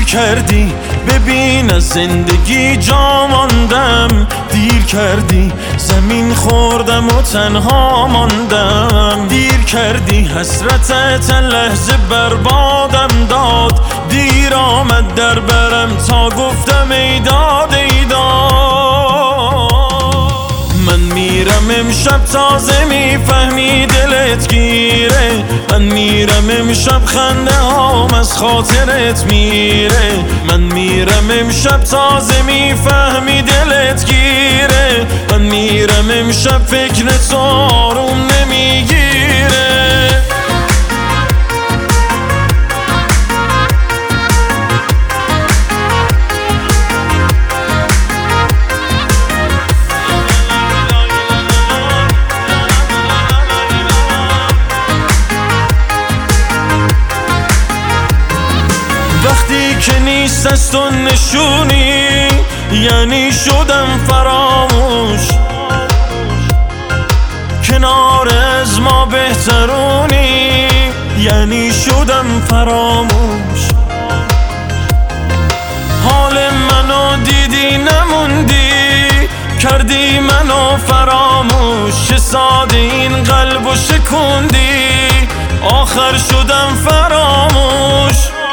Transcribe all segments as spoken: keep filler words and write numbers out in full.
کردی ببین از زندگی جا ماندم، دیر کردی زمین خوردم و تنها ماندم، دیر کردی حسرتت لحظه بربادم داد، دیر آمد در برم تا گفتم ای داد ای داد. من میرم امشب تازه میفهمی دلت گیره، من میرم امشب خنده هام از خاطرت میره، من میرم امشب تازه میفهمی دلت گیره، من میرم امشب فکر تو آروم نمیگیره. وقتی که نیست از تو نشونی یعنی شدم فراموش، کنار از ما بهترونی یعنی شدم فراموش، حال منو دیدی نموندی کردی منو فراموش، چه ساده این قلبو شکوندی آخر شدم فراموش.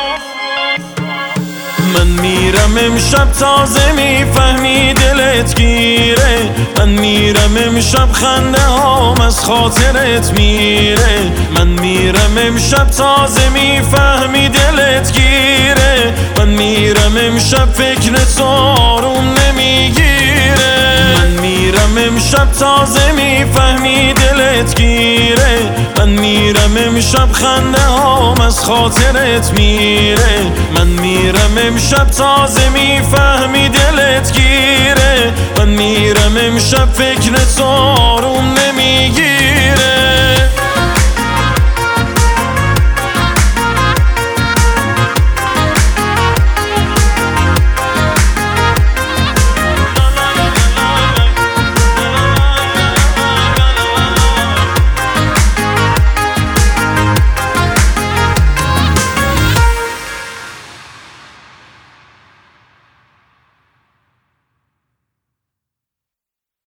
من میرم امشب تازه میفهمی دلت گیره، من میرم امشب خنده هام از خاطرت میره، من میرم امشب تازه میفهمی دلت گیره، من میرم امشب فکر تو آروم نمیگیره، من میرم امشب تازه میفهمی دلت گیره، من میرم امشب خنده هام از خاطرت میره، من میرم امشب تازه میفهمی دلت گیره، من میرم امشب فکر تو آروم نمیگیره.